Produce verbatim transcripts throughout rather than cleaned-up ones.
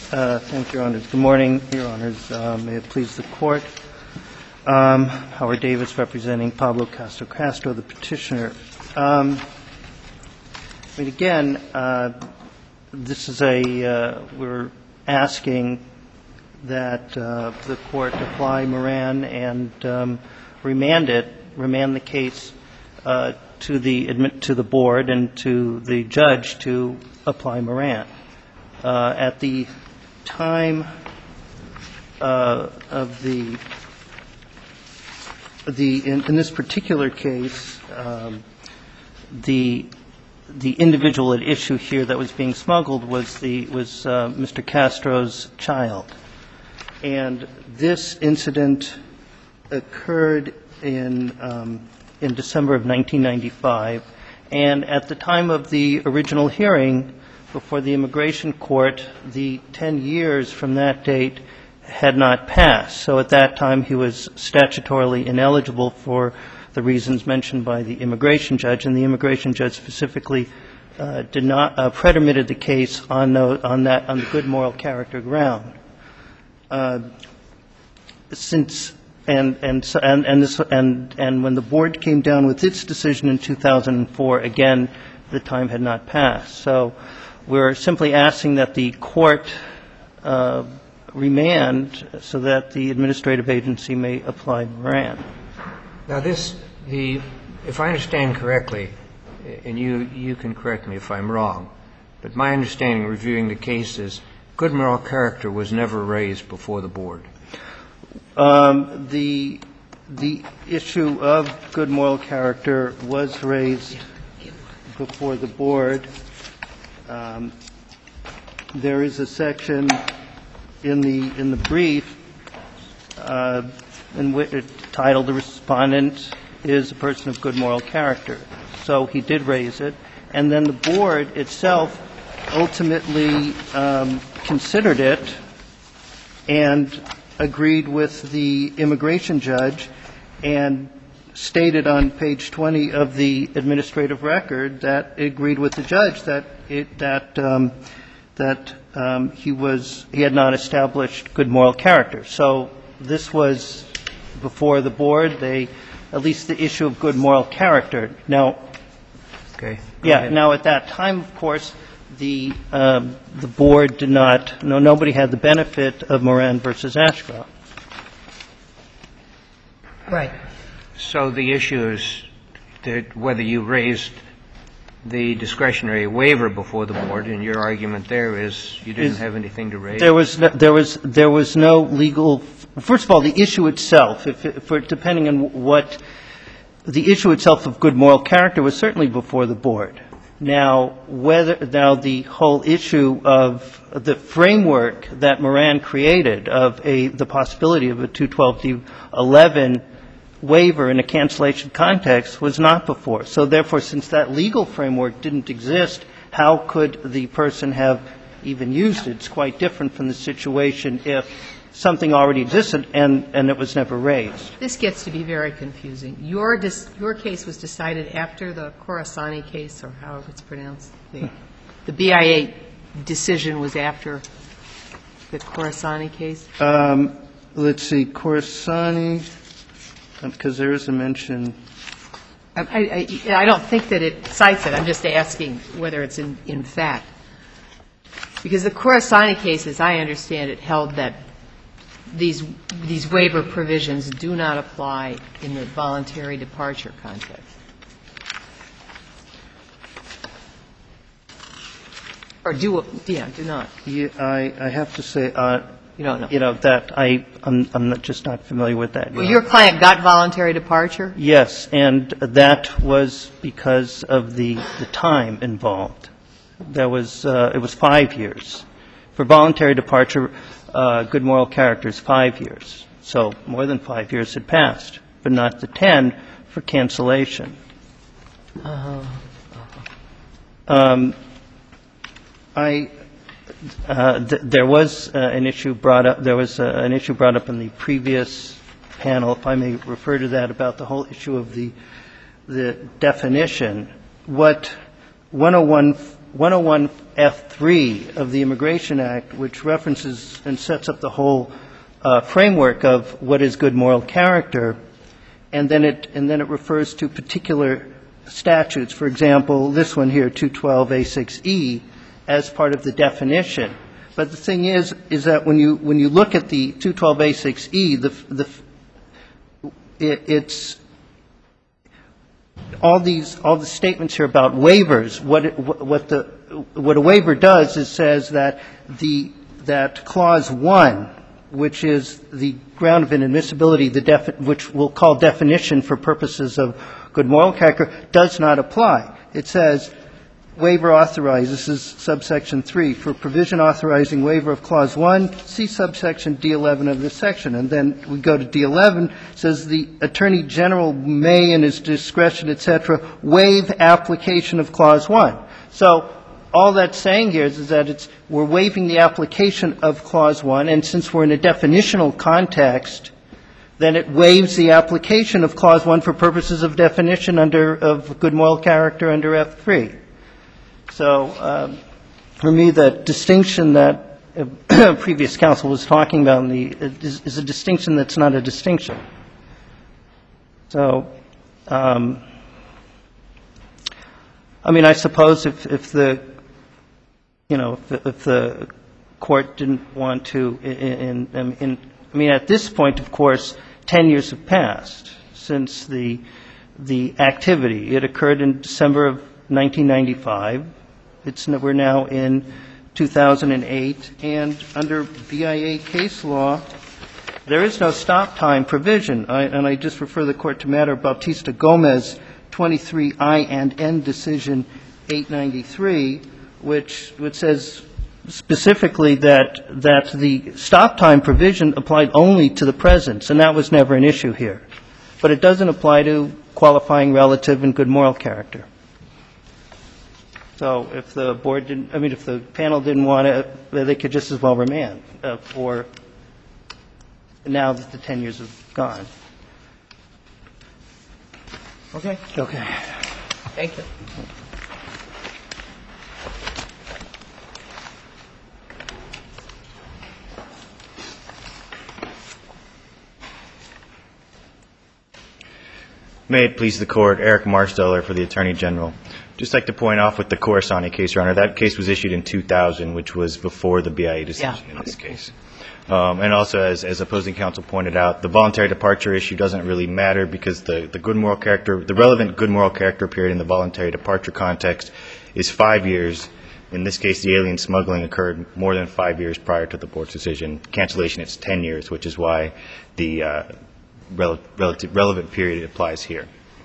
Uh, thank you, Your Honors. Good morning, Your Honors. Uh, may it please the Court. Um, Howard Davis representing Pablo Castro-Castro, the petitioner. Um, I mean, again, uh, this is a, uh, we're asking that uh, the Court apply Moran and um, remand it, remand the case uh, to the admit, to the Board and to the judge to apply Moran. Uh, at the time uh, of the the in, in this particular case, um, the the individual at issue here that was being smuggled was the was uh, Mister Castro's child, and this incident occurred in um, in December of nineteen ninety-five, and at the time of the original hearing before the immigration court, the ten years from that date had not passed. So at that time, he was statutorily ineligible for the reasons mentioned by the immigration judge, and the immigration judge specifically uh, did not uh, pretermitted the case on, the, on that on the good moral character ground. Uh, since and and so, and and, this, and and when the Board came down with its decision in two thousand four, again, the time had not passed. So we're simply asking that the court uh, remand so that the administrative agency may apply Moran. Now, this, the, if I understand correctly, and you, you can correct me if I'm wrong, but my understanding reviewing the case is good moral character was never raised before the Board. Um, the the issue of good moral character was raised before the Board. Um, there is a section in the in the brief uh, in which it titled "The Respondent is a person of good moral character." So he did raise it, and then the Board itself ultimately um, considered it and agreed with the immigration judge and stated on page twenty of the administrative record that it agreed with the judge that it that um, that um, he was he had not established good moral character. So this was before the Board. They at least the issue of good moral character. Now, okay. yeah. Ahead. Now at that time, of course, the um, the Board did not. No, nobody had the benefit of Moran versus Ashcroft. Right. So the issue is that whether you raised the discretionary waiver before the Board, and your argument there is you didn't is, have anything to raise. There was no, there was there was no legal. First of all, the issue itself, if, if we're, depending on what the issue itself of good moral character was certainly before the Board. Now, whether now the whole issue of the framework that Moran created of a the possibility of a two twelve D eleven waiver in a cancellation context was not before. So therefore, since that legal framework didn't exist, how could the person have even used it? It's quite different from the situation if something already existed and, and it was never raised. This gets to be very confusing. Your dis, your case was decided after the Khorasani case, or however it's pronounced. The, the B I A decision was after the Khorasani case? Um, let's see, Khorasani, because there is a mention. I, I, I don't think that it cites it. I'm just asking whether it's in, in fact. Because the Khorasani case, as I understand it, held that these these waiver provisions do not apply in the voluntary departure context. Or do, yeah, do not. Yeah, I, I have to say, uh, You don't know. you know, that I, I'm, I'm not, just not familiar with that. Well, your client got voluntary departure? Yes, and that was because of the, the time involved. There was, uh, it was five years. For voluntary departure, uh, good moral character is five years. So more than five years had passed, but not the ten for cancellation. Uh-huh. Um, I, uh, th- there was uh, an issue brought up, there was uh, an issue brought up in the previous panel, if I may refer to that, about the whole issue of the, the definition. What one oh one one F three of the Immigration Act, which references and sets up the whole uh, framework of what is good moral character, and then it and then it refers to particular statutes. For example, this one here, two twelve A six E, as part of the definition. But the thing is, is that when you when you look at the two twelve A six E, the the it, it's all these all the statements here about waivers. What it, what the what a waiver does is says that the that clause one, which is the ground of inadmissibility, the defi- which we'll call definition for purposes of good moral character, does not apply. It says waiver authorized, this is subsection three, for provision authorizing waiver of clause one, see subsection D eleven of this section. And then we go to D eleven, says the Attorney General may, in his discretion, et cetera, waive application of clause one. So all that's saying here is, is that it's, we're waiving the application of clause one, and since we're in a definitional context, then it waives the application of clause one for purposes of definition under, of good moral character under F three. So um, for me, the distinction that uh, previous counsel was talking about in the, is, is a distinction that's not a distinction. So, um, I mean, I suppose if, if the, you know, if the, if the court didn't want to, in, in, in, I mean, at this point, of course, ten years have passed since the the activity. It occurred in December of nineteen ninety-five. It's, we're now in two thousand eight, and under B I A case law, there is no stop time provision. I, and I just refer the Court to matter of Bautista Gomez, twenty-three I and N decision eight ninety-three, which, which says specifically that, that the stop time provision applied only to the presence, and that was never an issue here. But it doesn't apply to qualifying relative and good moral character. So if the board didn't, I mean, if the panel didn't want it, they could just as well remand uh, for now that the ten years have gone. Okay. Okay. Thank you. May it please the Court, Eric Marsteller for the Attorney General. Just like to point off with the Corsani case, Your Honor, that case was issued in two thousand, which was before the B I A decision Yeah. in this case. Um, and also, as, as opposing counsel pointed out, the voluntary departure issue doesn't really matter because the, the good moral character, the relevant good moral character period in the voluntary departure context is five years. In this case, the alien smuggling occurred more than five years prior to the board's decision. Cancellation, it's ten years, which is why the uh, rel- relative, relevant period applies here.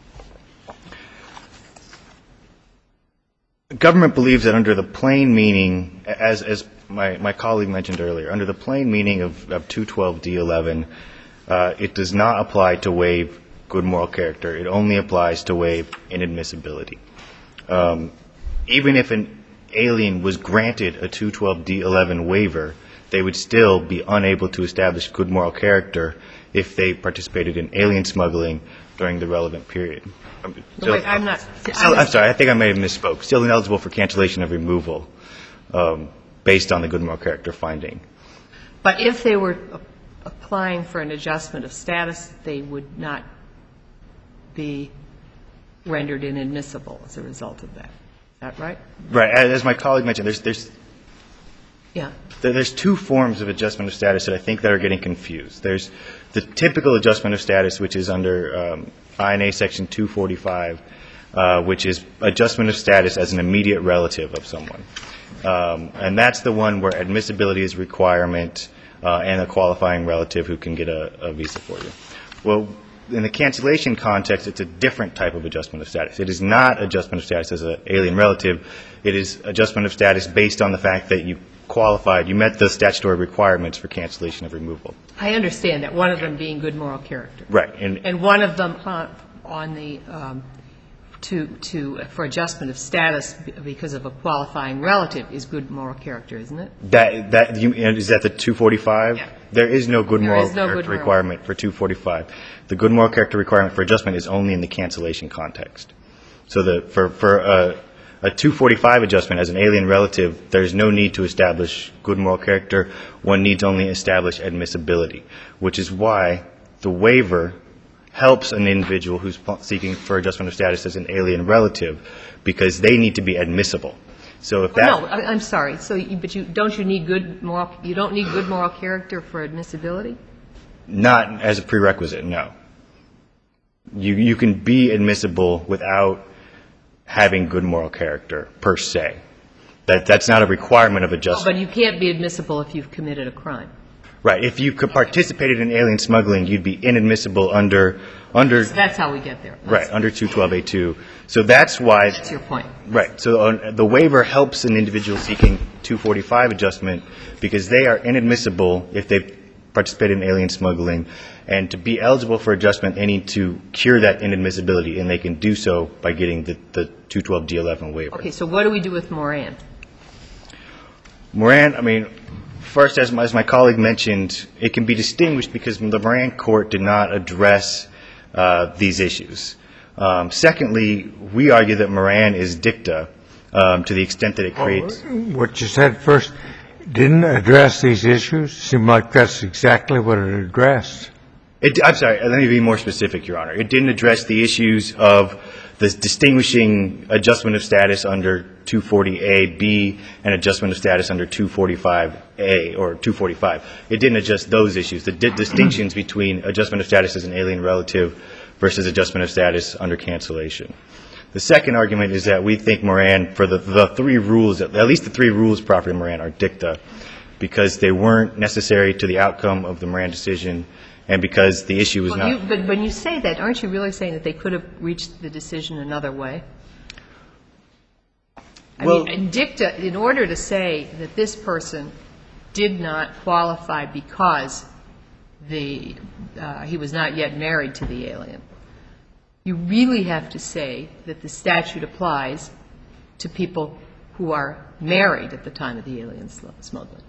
The government believes that under the plain meaning, as, as my, my colleague mentioned earlier, under the plain meaning of, of two twelve D eleven, uh, it does not apply to waive good moral character. It only applies to waive inadmissibility. Um, even if an alien was granted a two twelve D eleven waiver, they would still be unable to establish good moral character if they participated in alien smuggling during the relevant period. Still, Wait, I'm not. still, I'm sorry, I think I may have misspoke. Still ineligible for cancellation of removal um, based on the good moral character finding. But if they were a- applying for an adjustment of status, they would not be rendered inadmissible as a result of that. Is that right? Right. As my colleague mentioned, there's there's Yeah. there's two forms of adjustment of status that I think that are getting confused. There's the typical adjustment of status, which is under um, I N A Section two forty-five, uh, which is adjustment of status as an immediate relative of someone. Um, and that's the one where admissibility is a requirement uh, and a qualifying relative who can get a, a visa for you. Well, in the cancellation context, it's a different type of adjustment of status. It is not adjustment of status as an alien relative. It is adjustment of status based on the fact that you qualified, you met the statutory requirements for cancellation of removal. I understand that, one of them being good moral character. Right. And, And one of them on, on the, um, to, to, for adjustment of status because of a qualifying relative is good moral character, isn't it? that, that you, is that the two forty-five? Yeah. There is no good There moral is no good character moral. requirement for two forty-five. The good moral character requirement for adjustment is only in the cancellation context. So the, for, for a, a two forty-five adjustment as an alien relative, there's no need to establish good moral character. One needs only establish admissibility, which is why the waiver helps an individual who's seeking for adjustment of status as an alien relative, because they need to be admissible. So if that No, I- I'm sorry. So, you- but you, don't you need good moral, you don't need good moral character for admissibility? Not as a prerequisite, no. You you can be admissible without having good moral character, per se. That That's not a requirement of Oh, adjustment. but you can't be admissible if you've committed a crime. Right. If you could participated in alien smuggling, you'd be inadmissible under, under So that's how we get there. right, under two twelve A two. So that's why. That's your point. Right. So uh, the waiver helps an individual seeking two forty-five adjustment because they are inadmissible if they participate in alien smuggling. And to be eligible for adjustment, they need to cure that inadmissibility, and they can do so by getting the, the two twelve D eleven waiver. Okay, so what do we do with Moran? Moran, I mean, first, as my, as my colleague mentioned, it can be distinguished because the Moran court did not address uh, these issues. Um, secondly, we argue that Moran is dicta um, to the extent that it creates. What you said first didn't address these issues? Seemed like that's exactly what it addressed. It, I'm sorry, let me be more specific, Your Honor. It didn't address the issues of the distinguishing adjustment of status under two forty A B and adjustment of status under two forty-five A or two forty-five. It didn't address those issues, the di- distinctions between adjustment of status as an alien relative versus adjustment of status under cancellation. The second argument is that we think Moran, for the, the three rules, at least the three rules proper in Moran are dicta because they weren't necessary to the outcome of the Moran decision and because the issue was Well, not. you- But when you say that, aren't you really saying that they could have reached the decision another way? I Well- mean, in dicta, in order to say that this person did not qualify because the, uh, he was not yet married to the alien, you really have to say that the statute applies to people who are married at the time of the alien sl- smuggling.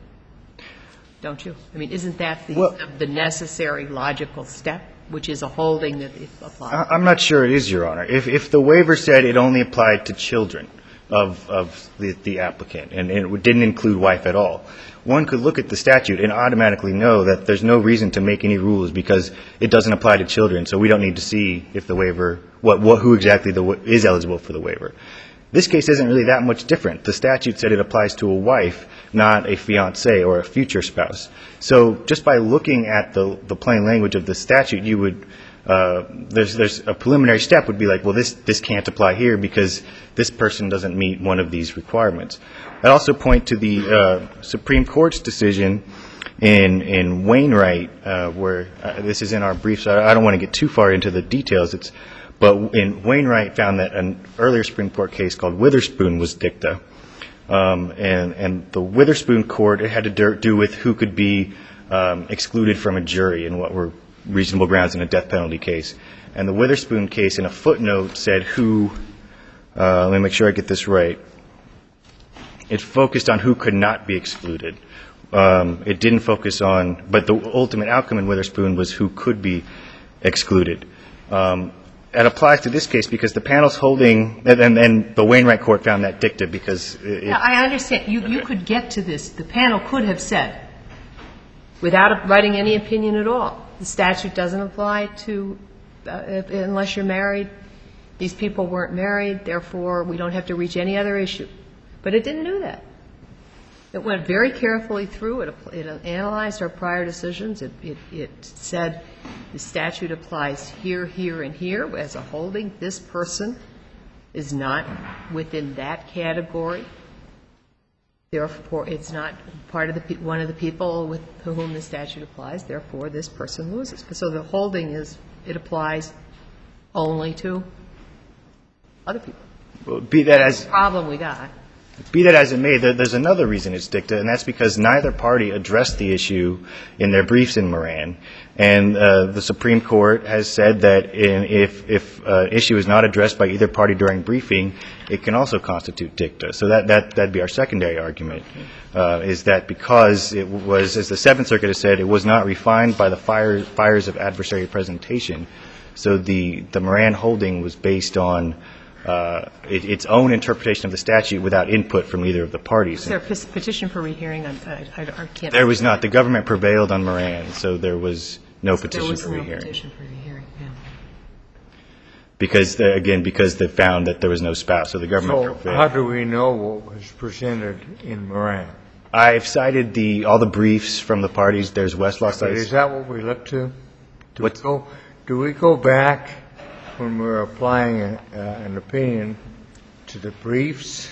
Don't you? I mean, isn't that the, Well- the necessary logical step, which is a holding that it applies? I- I'm not sure it is, Your Honor. If, if the waiver said it only applied to children of, of the, the applicant and it didn't include wife at all, one could look at the statute and automatically know that there's no reason to make any rules because it doesn't apply to children, so we don't need to see if the waiver, what, what who exactly the, is eligible for the waiver. This case isn't really that much different. The statute said it applies to a wife, not a fiancé or a future spouse. So just by looking at the, the plain language of the statute, you would, uh, there's, there's a preliminary step would be like, well, this, this can't apply here because this person doesn't meet one of these requirements. I'd also point to the uh, Supreme Court's decision in, in Wainwright, uh, where uh, this is in our brief, so I don't want to get too far into the details. It's But in Wainwright found that an earlier Supreme Court case called Witherspoon was dicta. Um, and, and the Witherspoon court, it had to do with who could be um, excluded from a jury and what were reasonable grounds in a death penalty case. And the Witherspoon case in a footnote said who, uh, let me make sure I get this right, it focused on who could not be excluded. Um, it didn't focus on, but the ultimate outcome in Witherspoon was who could be excluded. Um, That applies to this case because the panel's holding, and, and, and the Wainwright court found that dicta because it, Yeah, I understand. You, you could get to this. The panel could have said, without writing any opinion at all, the statute doesn't apply to, uh, unless you're married. These people weren't married, therefore, we don't have to reach any other issue. But it didn't do that. It went very carefully through. It, it analyzed our prior decisions. It, it, it said the statute applies here, here, and here as a holding. This person is not within that category. Therefore, it's not part of the pe- one of the people with whom the statute applies. Therefore, this person loses. So the holding is it applies only to other people. well, be that as Problem we got. be that as it may, there, there's another reason it's dicta, and that's because neither party addressed the issue in their briefs in Moran. And uh, the Supreme Court has said that in, if if uh, issue is not addressed by either party during briefing, it can also constitute dicta. So that that that'd be our secondary argument, uh, is that because it was, as the Seventh Circuit has said, it was not refined by the fire, fires of adversary presentation. So the the Moran holding was based on uh, it, its own interpretation of the statute without input from either of the parties. Is there a pes- petition for rehearing? on- I I- I can't. There was not. The government prevailed on Moran, so there was no There petition was for no rehearing. petition for rehearing, yeah. Because, the- again, because they found that there was no spouse, so the government So prevailed. how do we know what was presented in Moran? I've cited the, all the briefs from the parties. There's Westlaw But is cites. that what we look to? Do we What's- go, do we go back when we're applying a- uh, an opinion to the briefs?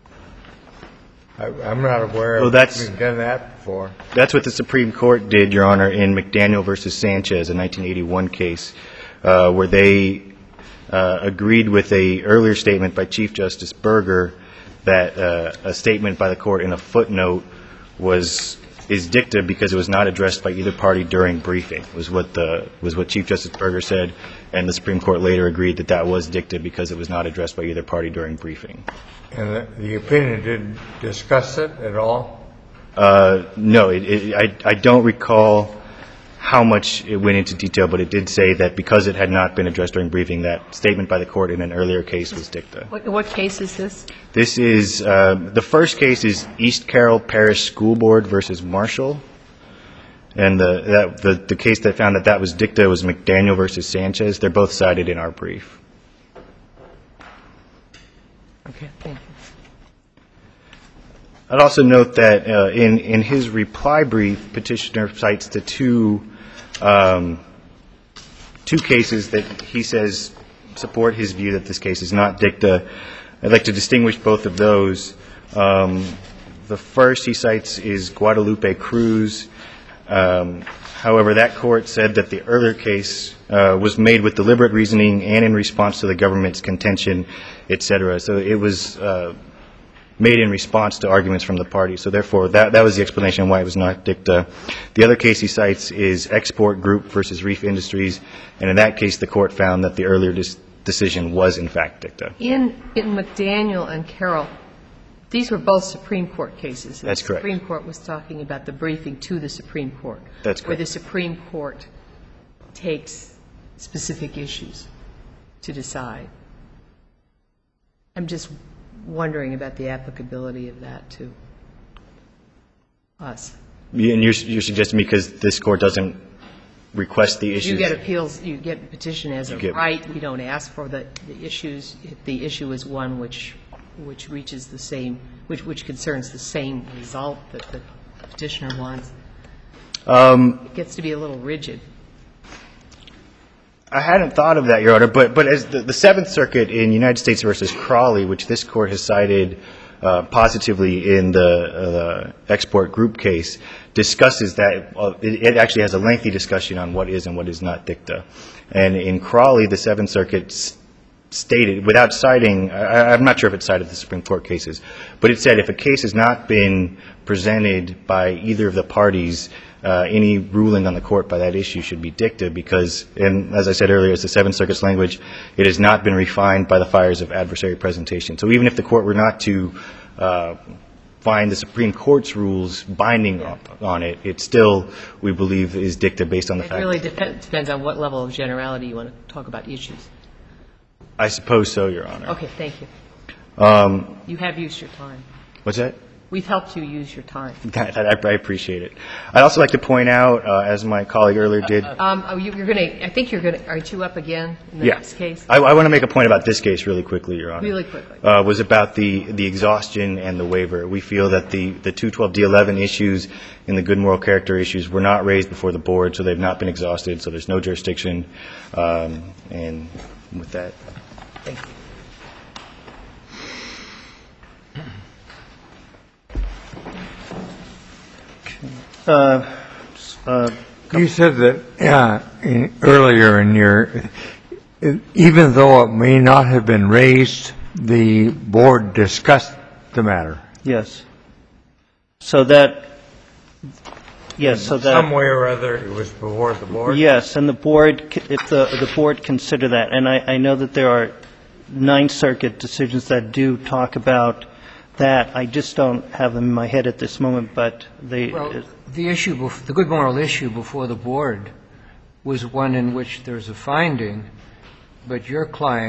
I- I'm not aware Well, of that's- having done that before. That's what the Supreme Court did, Your Honor, in McDaniel versus Sanchez, a nineteen eighty-one case, uh, where they uh, agreed with a earlier statement by Chief Justice Berger that uh, a statement by the court in a footnote was is dicta because it was not addressed by either party during briefing. Was what the was what Chief Justice Berger said, and the Supreme Court later agreed that that was dicta because it was not addressed by either party during briefing. And the- the opinion didn't discuss it at all? Uh, no, it, it, I, I don't recall how much it went into detail, but it did say that because it had not been addressed during briefing, that statement by the court in an earlier case was dicta. What what case is this? This is, uh, the first case is East Carroll Parish School Board versus Marshall. And the, that, the, the case that found that that was dicta was McDaniel versus Sanchez. They're both cited in our brief. Okay, thank you. I'd also note that uh, in, in his reply brief, petitioner cites the two, um, two cases that he says support his view that this case is not dicta. I'd like to distinguish both of those. Um, the first he cites is Guadalupe Cruz. Um, however, that court said that the earlier case uh, was made with deliberate reasoning and in response to the government's contention, et cetera. So it was uh, made in response to arguments from the party. So therefore, that, that was the explanation why it was not dicta. The other case he cites is Export Group versus Reef Industries, and in that case, the court found that the earlier dis- decision was in fact dicta. In in McDaniel and Carroll, these were both Supreme Court cases. and That's correct. The Supreme Court was talking about the briefing to the Supreme Court. That's Where correct. the Supreme Court takes specific issues to decide. I'm just wondering about the applicability of that to us. Yeah, and you're, you're suggesting because this court doesn't request the issues? You get appeals, you get petition as a You get- right. We don't ask for the the issues. If the issue is one which which reaches the same, which which concerns the same result that the petitioner wants, Um, it gets to be a little rigid. I hadn't thought of that, Your Honor, but, but as the, the Seventh Circuit in United States versus Crawley, which this court has cited uh, positively in the, uh, the Export Group case, discusses that, uh, it, it actually has a lengthy discussion on what is and what is not dicta. And in Crawley, the Seventh Circuit s- stated, without citing, I, I'm not sure if it cited the Supreme Court cases, but it said if a case has not been presented by either of the parties, Uh, any ruling on the court by that issue should be dicta because, and as I said earlier, it's the Seventh Circuit's language, it has not been refined by the fires of adversary presentation. So even if the court were not to uh, find the Supreme Court's rules binding up on it, it still, we believe, is dicta based on the It fact. really depends depends on what level of generality you want to talk about issues. I suppose so, Your Honor. Okay, thank you. Um, You have used your time. what's that? We've helped you use your time. That, that, I I appreciate it. I'd also like to point out, uh, as my colleague earlier did, Um, oh, you- You're going to, I think you're going to, aren't you up again in the yeah, next case? I, I want to make a point about this case really quickly, Your Honor. Really quickly. Uh, was about the, the exhaustion and the waiver. We feel that the, the two twelve D eleven issues and the good moral character issues were not raised before the board, so they've not been exhausted, so there's no jurisdiction. Um, and with that, Thank you. Uh, uh, You said that uh, in- earlier in your, even though it may not have been raised, the board discussed the matter. Yes. So that, yes, so that. Some way or other, it was before the board? Yes, and the board, c- if the, the board consider that, and I, I know that there are Ninth Circuit decisions that do talk about that. I just don't have them in my head at this moment, but they. Well, the issue, bef- the good moral issue before the board was one in which there's a finding, but your client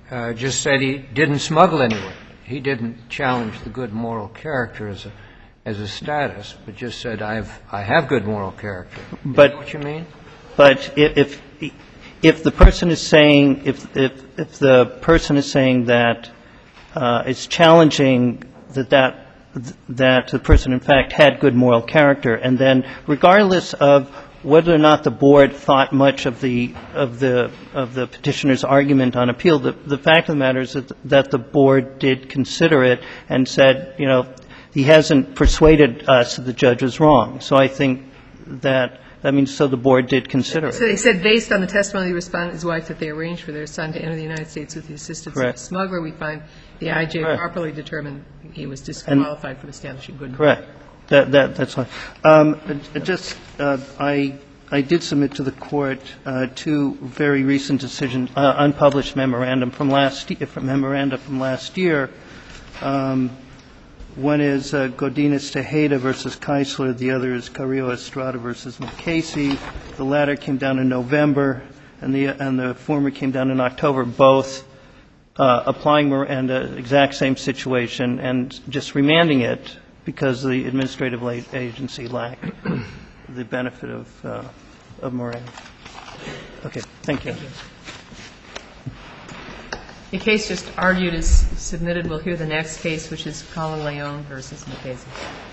uh, just said he didn't smuggle anywhere. He didn't challenge the good moral character as a as a status, but just said, I've, I have good moral character. Is But- that what you mean? But if, if, if the person is saying, if, if, if the person is saying that uh, it's challenging that that, that the person in fact had good moral character, and then regardless of whether or not the board thought much of the, of the, of the petitioner's argument on appeal, the, the fact of the matter is that, that the board did consider it and said, you know, he hasn't persuaded us that the judge was wrong. So I think that, that means so the board did consider So it. they said, based on the testimony of the respondent and his wife, that they arranged for their son to enter the United States with the assistance of a Correct. smuggler, we find the I J Correct. properly determined he was disqualified from establishing good. Correct. That, that, that's fine. Um, it- just, uh, I, I did submit to the court uh, two very recent decisions, uh, unpublished memorandum from last, ye- from memoranda from last year. Um, One is uh, Godinez Tejeda versus Keisler. The other is Carrillo Estrada versus McCasey. The latter came down in November, and the and the former came down in October. Both uh, applying Miranda, exact same situation, and just remanding it because the administrative la- agency lacked the benefit of uh, of Miranda. Okay, thank you. The case just argued is submitted. We'll hear the next case, which is Colin Leon versus McCasey.